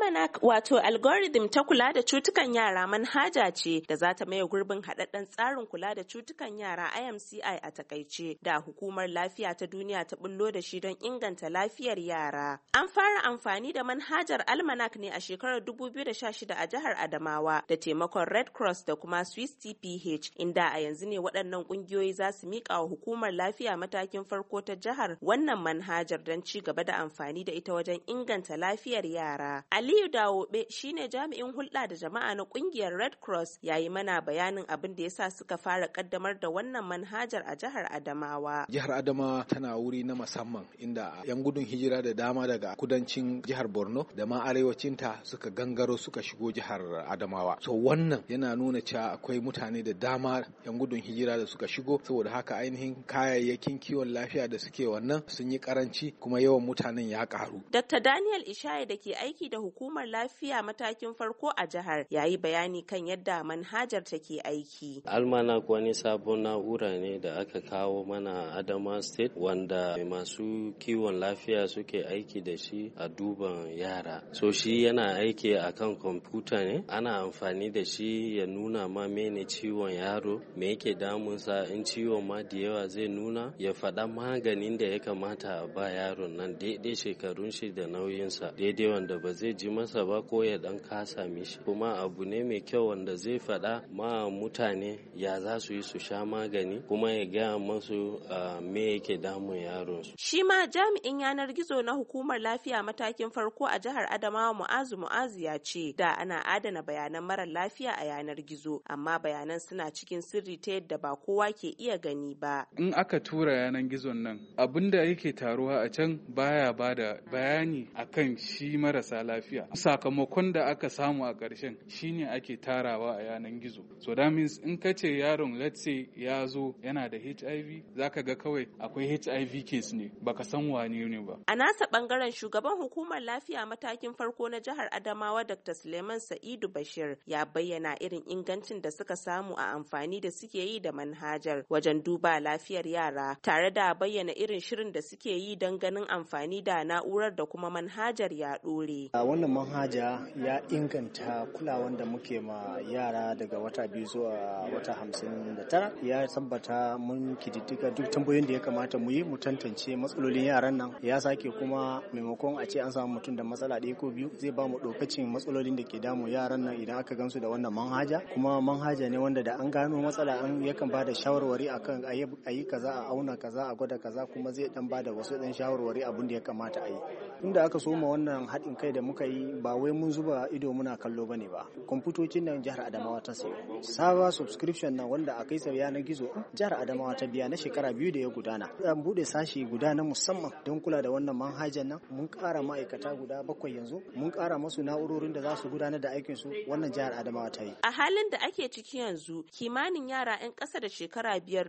Almanac wato algorithm ta kula da cutukan yara manhaja ce da za ta maye gurbin haɗaɗɗen tsarin kula da cutukan yara IMCI a takaice da Hukumar Lafiya ta Duniya ta bullo da shi don inganta lafiyar yara. An fara amfani da manhajar Almanac ne a shekarar 2016 a jihar Adamawa da taimakon Red Cross da kuma Swiss TPH, inda a yanzu ne waɗannan ƙungiyoyi za su miƙa wa Hukumar Lafiya matakin farko ta jihar wannan manhajar don ci gaba da amfani da ita wajen inganta lafiyar yara. Aliyu Dawobe shine jami'in hulɗa da jama'a na ƙungiyar Red Cross, ya yi mana bayanin abin da yasa suka fara ƙaddamar da wannan manhajar a jihar Adamawa. Jihar Adamawa tana wuri na musamman inda 'yan gudun hijira da dama daga kudancin jihar Borno da ma arewacinta suka gangaro suka shigo jihar Adamawa. So wannan yana nuna cewa akwai mutane da dama 'yan gudun hijira da suka shigo, saboda haka ainihin kayayyakin kiwon lafiya da suke wannan sun yi karanci kuma yawan mutanen ya karu. Dr. Daniel Ishaya da ke aiki da Hukumar Lafiya matakin farko a jihar ya yi bayani kan yadda manhajar take aiki. Almanac wani sabon na'ura ne da aka kawo mana Adamawa State wanda masu kiwon lafiya suke aiki da shi a duban yara. So shi yana aiki akan kwamfuta ne, ana amfani da shi ya nuna ma mene ciwon yaro, me yake damunsa, in ciwon ma da yawa zai nuna ya faɗa maganin da ya kamata a ba yaron nan daidai shekarun shi da nauyinsa, daidai wanda ba zai ji masa ba ko ya dan kasa mishi. Kuma abu ne mai kyau wanda zai faɗa ma mutane ya za su yi su sha magani kuma ya gaya masu me yake damun yaron su. Shi ma jami'in yanar gizo na Hukumar Lafiya matakin farko a jihar Adamawa Mu'azu ya ce da ana adana bayanan marar lafiya a yanar gizo, amma bayanan suna cikin sirri ta yadda ba kowa ke iya gani ba. In aka tura yanar gizon nan, abin da yake taruwa a can baya bada bayani akan shi marasa lafiya. Sakamakon da aka samu a ƙarshen shine ake tarawa a yanar gizo. So that means in ka ce yaron let's say ya zo yana da HIV, zaka ga kawai akwai HIV case ne, baka san wane ne ba. A nasa bangaren shugaban Hukumar Lafiya matakin farko na jihar Adamawa Dr. Suleiman Sa'idu Bashir ya bayyana irin ingancin da suka samu a amfani da suke yi da manhajar wajen duba lafiyar yara, tare da bayyana irin shirin da suke yi don ganin amfani da na'urar da kuma manhajar ya ɗore. Wannan manhaja ya inganta kulawan da muke ma yara daga wata 2 zuwa wata 59. Ya tabbata mun kididdiga duk tambayoyin da ya kamata mu yi mu tantance matsalolin yaran nan. Ya sake kuma maimakon a ce an samu mutum da matsala 1 ko 2, zai ba mu dokacin matsalolin da ke damu yaran nan idan aka gansu da wannan manhaja. Kuma manhaja ne wanda da an gano matsala an yakan ba da shawarwari akan a yi kaza, a auna kaza, a gwada kaza, kuma zai dan ba da wasu dan shawarwari abin da ya kamata a yi. Tunda aka soma wannan haɗin kai da muka yi, ba wai mun zuba ido muna kallo bane ba. Kwamfutocin nan jihar Adamawa ta sayo. Saba subscription nan wanda aka yi sa yanar gizo jihar Adamawa ta biya na shekara 2 da ya gudana. An bude sashi guda na musamman don kula da wannan manhajan nan. Mun ƙara ma'aikata guda 7 yanzu. Mun ƙara masu na'urorin da za su gudanar da aikin su, wannan jihar Adamawa ta yi. A halin da ake ciki yanzu, kimanin yara 'yan ƙasa da shekara 5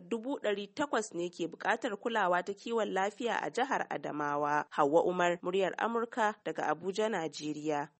800 ne ke buƙatar kulawa ta kiwon lafiya a jihar Adamawa. Hauwa Umar, muryar Amurka daga Abuja, Najeriya.